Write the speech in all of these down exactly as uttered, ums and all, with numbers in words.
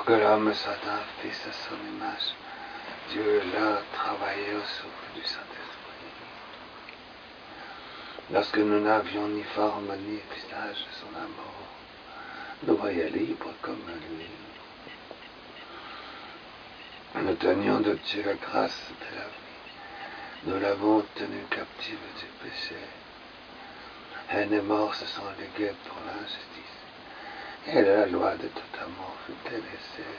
que l'homme soit un fils à son image, Dieu l'a travaillé au souffle du Saint-Esprit. Lorsque nous n'avions ni forme ni visage de son amour, nous voyions libres comme lui. Nous tenions de Dieu la grâce de la vie. Nous l'avons tenue captive du péché. Haine et mort se sont léguées pour l'injustice. Et la loi de tout amour fut délaissée.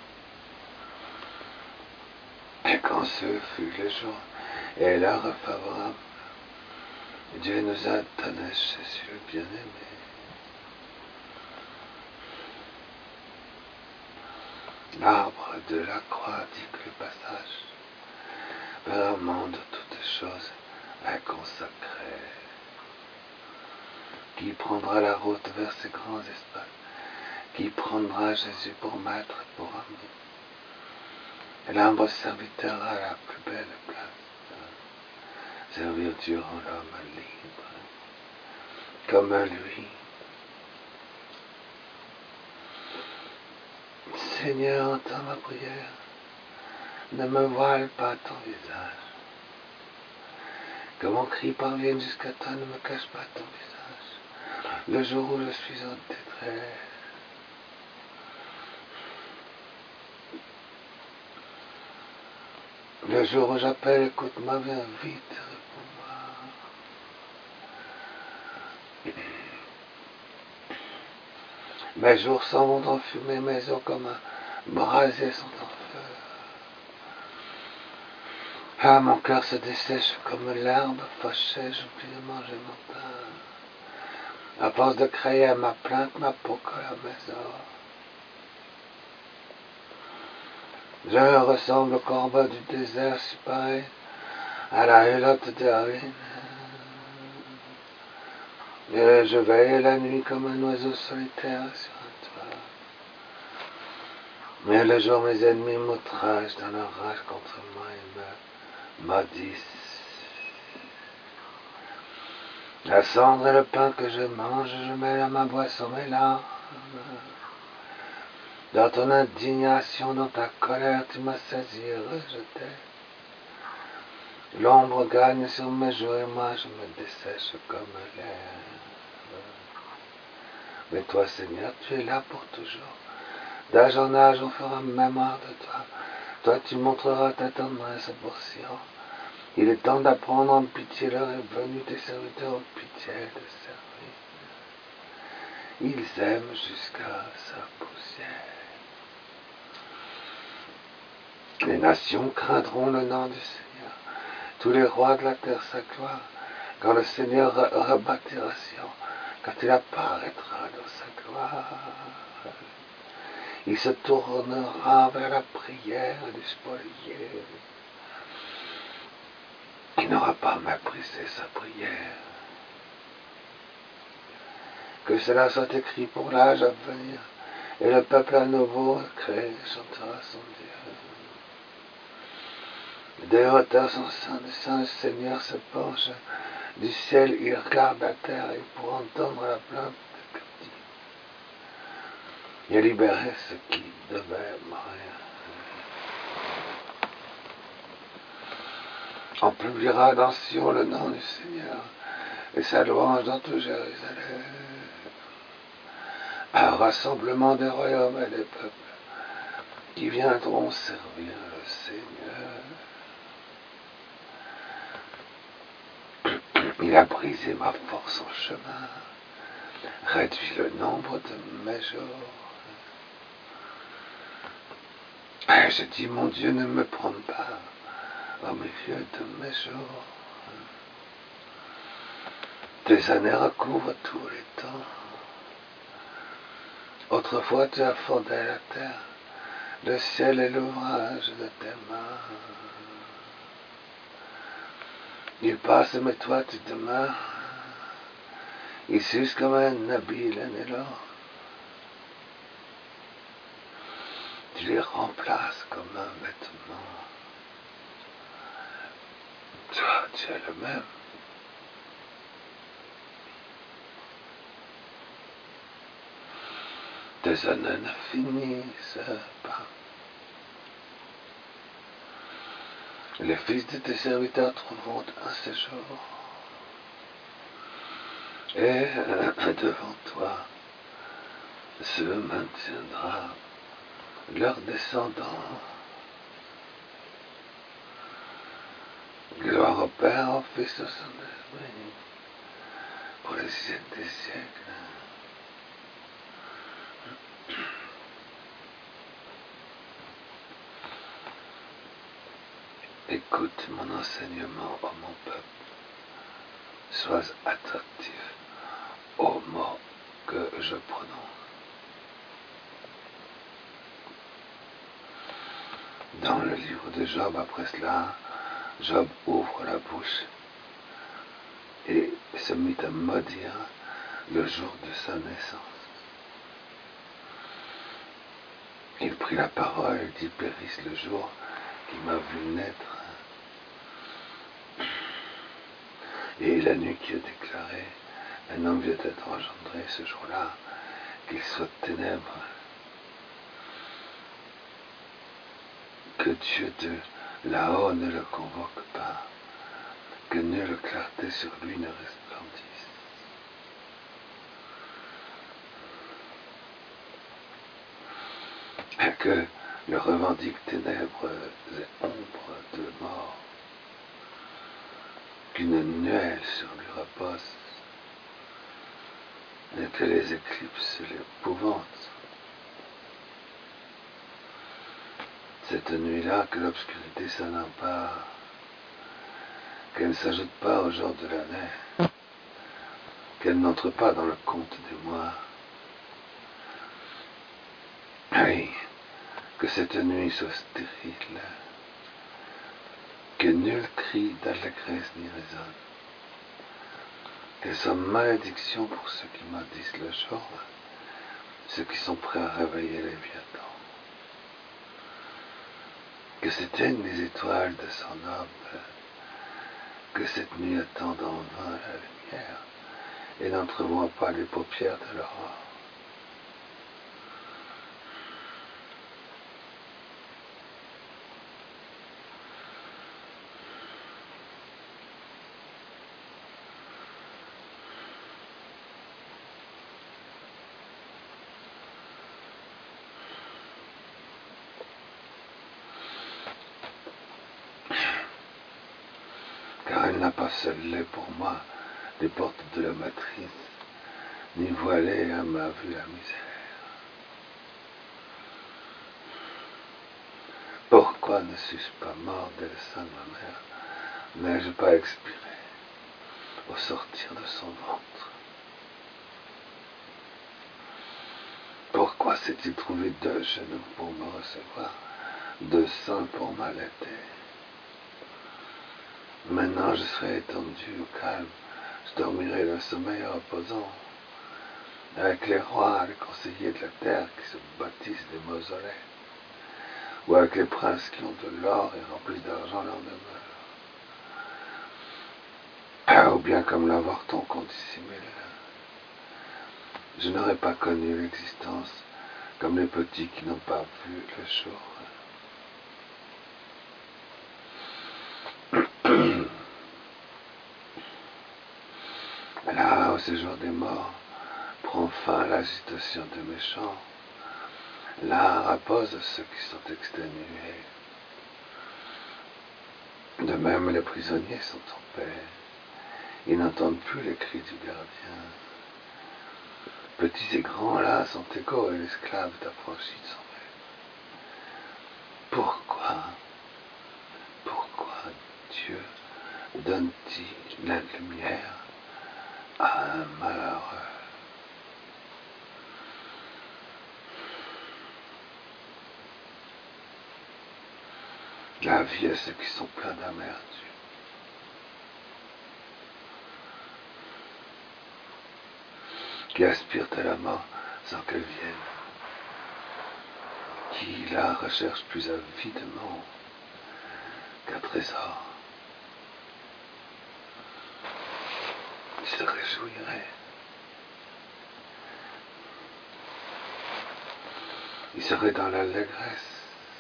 Et quand ce fut le jour et l'heure favorable, Dieu nous a donné Jésus le bien-aimé. L'arbre de la croix dit que le passage vers un monde de toutes choses est consacré. Qui prendra la route vers ces grands espaces? Qui prendra Jésus pour maître et pour ami? Et l'humble serviteur a la plus belle place. Servir Dieu rend l'homme libre, comme lui. Seigneur, entends ma prière, ne me voile pas ton visage. Que mon cri parvienne jusqu'à toi, ne me cache pas ton visage. Le jour où je suis en détresse, le jour où j'appelle, écoute-moi, viens vite, réponds-moi. Mes jours sont en fumée, mes os comme un brasier sont en feu. Ah, mon cœur se dessèche comme l'herbe fâchée, j'oublie de manger mon pain. À force de crier à ma plainte, ma peau colle à mes os. Je ressemble au corbeau du désert, si pareil à la hulotte de ruine. Et je veille la nuit comme un oiseau solitaire sur un toit. Mais le jour, mes ennemis m'outragent dans leur rage contre moi et me maudissent. La cendre et le pain que je mange, je mets à ma boisson mes larmes. Dans ton indignation, dans ta colère, tu m'as saisi et rejeté. L'ombre gagne sur mes joues et moi je me dessèche comme l'air. Mais toi, Seigneur, tu es là pour toujours. D'âge en âge, on fera mémoire de toi. Toi, tu montreras ta tendresse pour Sion. Il est temps d'apprendre en pitié, l'heure est venue, tes serviteurs ont pitié de servir. Ils aiment jusqu'à sa poussière. Les nations craindront le nom du Seigneur. Tous les rois de la terre sa gloire. Quand le Seigneur rebâtira Sion, quand il apparaîtra dans sa gloire, il se tournera vers la prière du spolié. Il n'aura pas méprisé sa prière. Que cela soit écrit pour l'âge à venir, et le peuple à nouveau créé chantera son Dieu. Des hauteurs son sein, du sein, le Seigneur se penche. Du ciel, il regarde la terre, et pour entendre la plainte des captifs. Il a libéré ceux qui devaient mourir. On publiera dans Sion le nom du Seigneur, et sa louange dans tout Jérusalem. Un rassemblement des royaumes et des peuples qui viendront servir le Seigneur. Il a brisé ma force en chemin, réduit le nombre de mes jours. Et je dis, mon Dieu, ne me prends pas au milieu de mes jours. Tes années recouvrent tous les temps. Autrefois tu as fondé la terre, le ciel est l'ouvrage de tes mains. Il passe, mais toi tu demeures. Il s'use comme un habit l'un et l'autre. Tu les remplaces comme un vêtement. Toi, tu es le même. tes années ne finissent pas. Les fils de tes serviteurs trouveront un séjour. Et devant toi se maintiendra leur descendant. Gloire au Père, au Fils, au Saint-Esprit, pour les siècles des siècles. Écoute mon enseignement, ô mon peuple. Sois attentif aux mots que je prononce. Dans le livre de Job, après cela, Job ouvre la bouche et se mit à maudire le jour de sa naissance. Il prit la parole et dit: périsse le jour qui m'a vu naître. Et la nuit qui a déclaré: un homme vient d'être engendré ce jour-là, qu'il soit ténèbres. Que Dieu de là-haut ne le convoque pas, que nulle clarté sur lui ne resplendisse. Et que le revendique ténèbres et ombres de mort, qu'une nuée sur lui repose, et que les éclipses l'épouvantent. Cette nuit-là, que l'obscurité s'en empare, qu'elle ne s'ajoute pas au jour de l'année, qu'elle n'entre pas dans le compte des mois. Oui, que cette nuit soit stérile, que nul cri d'allégresse n'y résonne, qu'elle soit malédiction pour ceux qui maudissent le jour, ceux qui sont prêts à réveiller les Léviathan. Que s'éteignent les étoiles de son orbe, que cette nuit attende en vain la lumière et n'entrevoit pas les paupières de l'aurore. Car elle n'a pas scellé pour moi les portes de la matrice, ni voilé à ma vue la misère. Pourquoi ne suis-je pas mort dès le sein de ma mère? N'ai-je pas expiré au sortir de son ventre? Pourquoi s'est-il trouvé deux genoux pour me recevoir, deux seins pour m'allaiter? Maintenant je serai étendu au calme, je dormirai d'un sommeil reposant, avec les rois, les conseillers de la terre qui se bâtissent des mausolées, ou avec les princes qui ont de l'or et remplissent d'argent leur demeure. Ah, ou bien comme l'avorton qu'on dissimule. Je n'aurais pas connu l'existence comme les petits qui n'ont pas vu le jour. Là, au séjour des morts, prend fin l'agitation des méchants. Là repose ceux qui sont exténués. De même, les prisonniers sont en paix. Ils n'entendent plus les cris du gardien. Petits et grands, là, sont égaux et l'esclave est affranchi de son maître. Pourquoi, pourquoi Dieu donne-t-il la lumière à un malheureux? La vie à ceux qui sont pleins d'amertume. Qui aspirent à la mort sans qu'elle vienne, qui la recherchent plus avidement qu'un trésor. Ils se réjouiraient Ils seraient dans l'allégresse.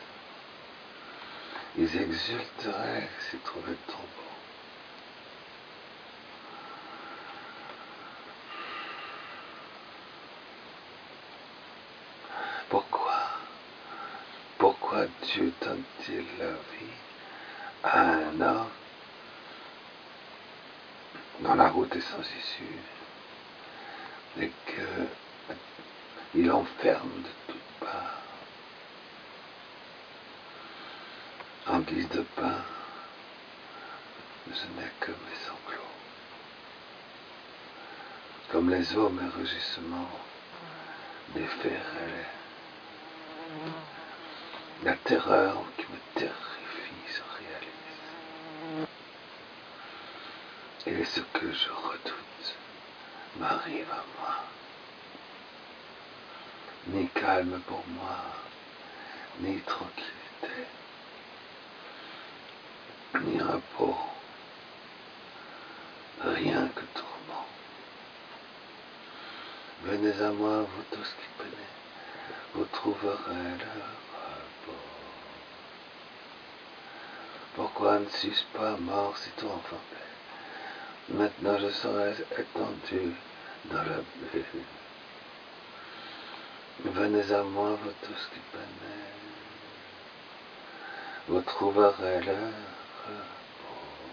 Ils exulteraient s'ils trouvaient ton beau. Pourquoi Pourquoi Dieu donne-t-il la vie à un homme dont la route est sans issue et qu'il enferme de toutes parts en guise de pain? Je n'ai que mes sanglots, comme les eaux, mes rugissements déferraient. La terreur qui me terrifie se réalise. Et ce que je redoute m'arrive à moi. Ni calme pour moi, ni tranquillité, ni repos, rien que tourment. Venez à moi, vous tous qui peinez, vous trouverez le repos. Pourquoi ne suis-je pas mort sitôt enfanté? Maintenant je serai étendu dans la bulle. Venez à moi, vous tous qui peinez, vous trouverez le repos.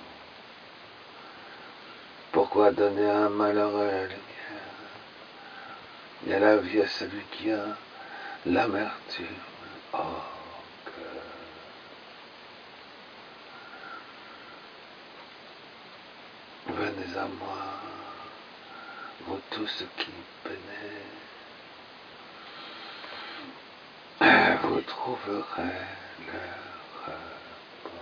Pourquoi donner un malheureux la lumière et la vie à celui qui a l'amertume? Oh, que venez à moi, vous tous qui peinez, vous trouverez le repos.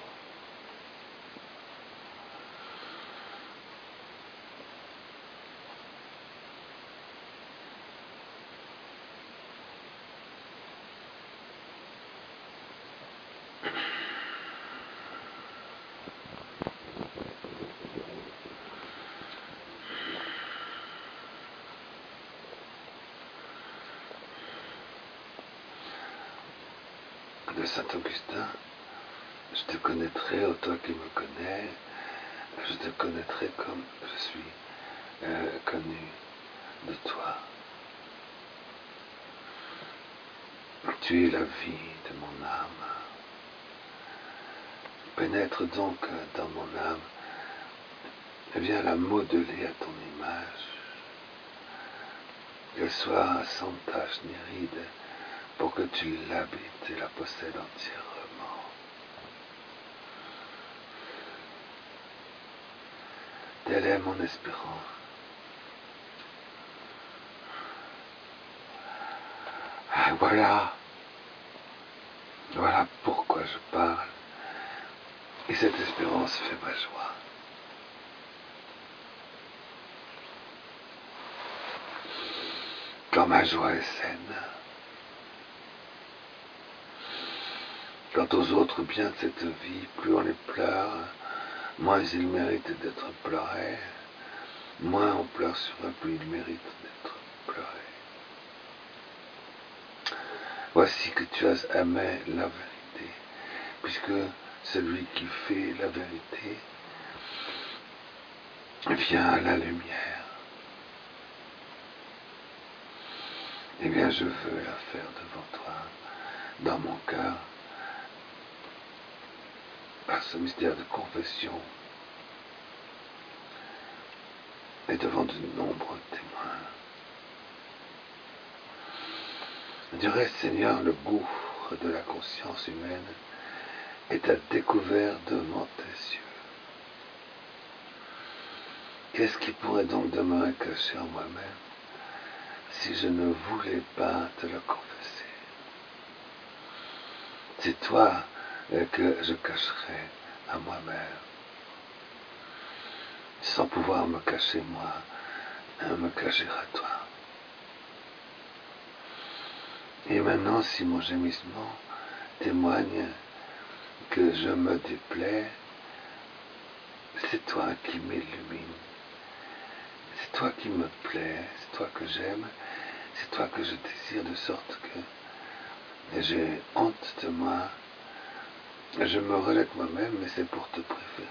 De Saint-Augustin, je te connaîtrai, ô toi qui me connais, je te connaîtrai comme je suis euh, connu de toi. Tu es la vie de mon âme. Pénètre donc dans mon âme et viens la modeler à ton image, qu'elle soit sans tache ni ride, pour que tu l'habites et la possèdes entièrement. Telle est mon espérance. Ah, voilà, voilà pourquoi je parle, et cette espérance fait ma joie. Quand ma joie est saine, quant aux autres biens de cette vie, plus on les pleure, moins ils méritent d'être pleurés, moins on pleure sur eux, plus ils méritent d'être pleurés. Voici que tu as aimé la vérité, puisque celui qui fait la vérité vient à la lumière. Eh bien, je veux la faire devant toi, dans mon cœur, par ce mystère de confession et devant de nombreux témoins. Du reste, Seigneur, le gouffre de la conscience humaine est à découvert devant tes yeux. Qu'est-ce qui pourrait donc demeurer caché en moi-même si je ne voulais pas te le confesser? C'est toi que je cacherai à moi-même, sans pouvoir me cacher moi, me cacher à toi. Et maintenant, si mon gémissement témoigne que je me déplais, c'est toi qui m'illumine, c'est toi qui me plais, c'est toi que j'aime, c'est toi que je désire, de sorte que Et j'ai honte de moi. Je me relève moi-même, mais c'est pour te préférer.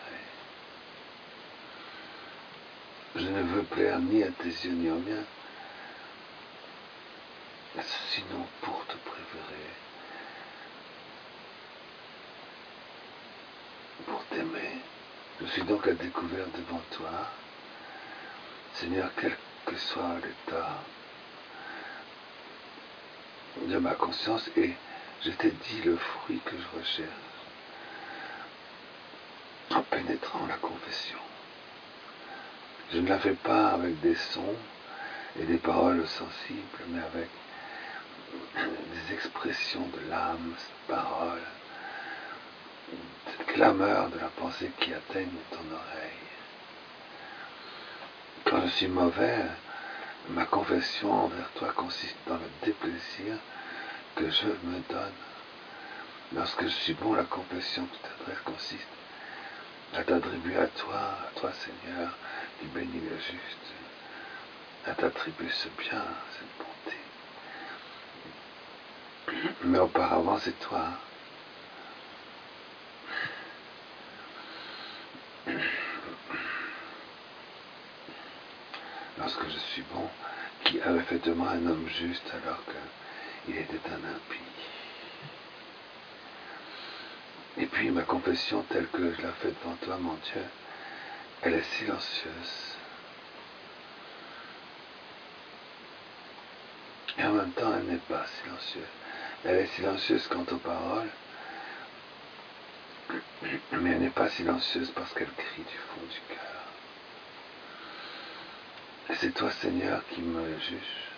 Je ne veux plaire ni à tes yeux ni aux miens, sinon pour te préférer, pour t'aimer. Je suis donc à découvert devant toi, Seigneur, quel que soit l'état de ma conscience, et je t'ai dit le fruit que je recherche en pénétrant la confession. Je ne la fais pas avec des sons et des paroles sensibles, mais avec des expressions de l'âme, cette parole, cette clameur de la pensée qui atteigne ton oreille. Quand je suis mauvais, ma confession envers toi consiste dans le déplaisir que je me donne. Lorsque je suis bon, la confession que tu t'adresses consiste à t'attribuer à toi, à toi Seigneur, qui bénis le juste, à t'attribuer ce bien, cette bonté. Mais auparavant, c'est toi. Lorsque je suis bon, qui avait fait de moi un homme juste alors qu'il était un impie. Et puis ma confession telle que je la fais devant toi, mon Dieu, elle est silencieuse. Et en même temps, elle n'est pas silencieuse. Elle est silencieuse quant aux paroles, mais elle n'est pas silencieuse parce qu'elle crie du fond du cœur. Et c'est toi, Seigneur, qui me juge,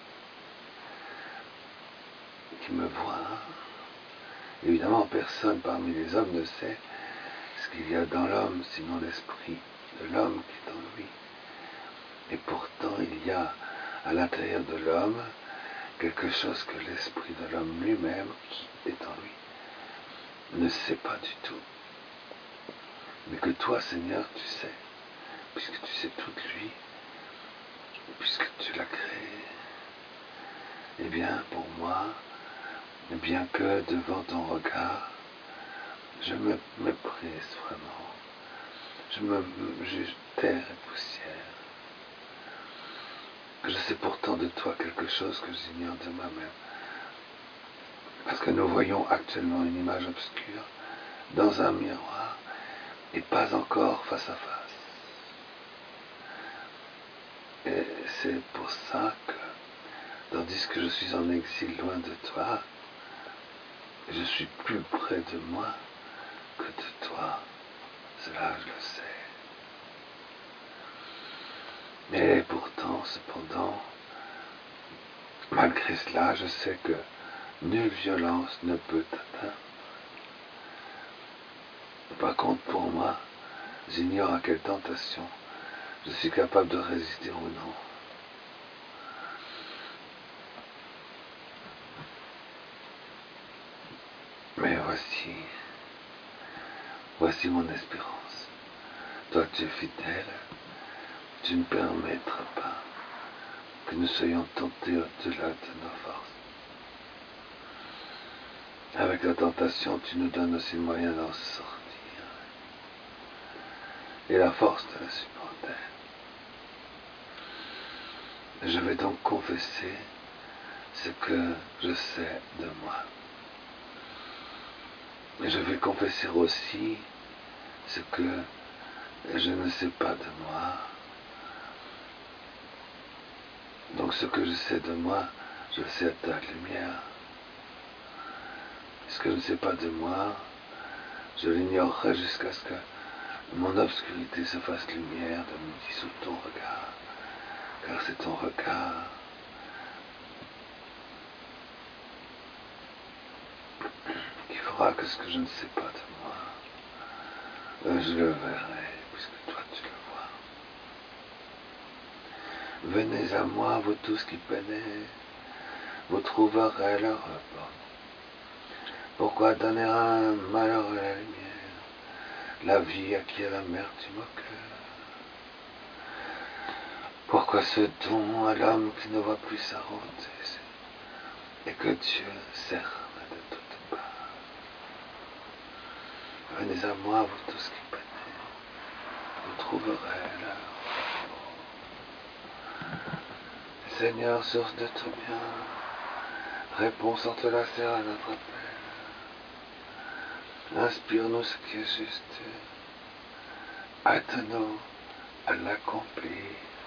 qui me voit. Évidemment, personne parmi les hommes ne sait ce qu'il y a dans l'homme, sinon l'esprit de l'homme qui est en lui. Et pourtant, il y a à l'intérieur de l'homme quelque chose que l'esprit de l'homme lui-même, qui est en lui, ne sait pas du tout. Mais que toi, Seigneur, tu sais, puisque tu sais toute lui, puisque tu l'as créé. Eh bien, pour moi, bien que devant ton regard, je me méprise vraiment. Je me juge terre et poussière. Je sais pourtant de toi quelque chose que j'ignore de moi-même. Parce que nous voyons actuellement une image obscure dans un miroir et pas encore face à face. Et c'est pour ça que, tandis que je suis en exil loin de toi, je suis plus près de moi que de toi. Cela, je le sais. Mais pourtant, cependant, malgré cela, je sais que nulle violence ne peut t'atteindre. Par contre, pour moi, j'ignore à quelle tentation je suis capable de résister ou non. Mais voici, voici mon espérance. Toi, tu es fidèle, tu ne permettras pas que nous soyons tentés au-delà de nos forces. Avec la tentation, tu nous donnes aussi le moyen d'en sortir et la force de la supporter. Je vais donc confesser ce que je sais de moi. Et je vais confesser aussi ce que je ne sais pas de moi. Donc ce que je sais de moi, je le sais à ta lumière. Ce que je ne sais pas de moi, je l'ignorerai jusqu'à ce que mon obscurité se fasse lumière de midi sous ton regard. Car c'est ton regard qui fera que ce que je ne sais pas de moi, je le verrai, puisque toi tu le vois. Venez à moi, vous tous qui peinez, vous trouverez le repos. Pourquoi donner un malheur à la lumière, la vie à qui a l'amertume au cœur? Pourquoi ce don à l'homme qui ne voit plus sa route, et que Dieu cerne Venez à moi, vous tous qui peinez, vous trouverez là. Seigneur, source de tout bien, réponds sans te lasser à notre appel. Inspire-nous ce qui est juste, hâte-nous à l'accomplir.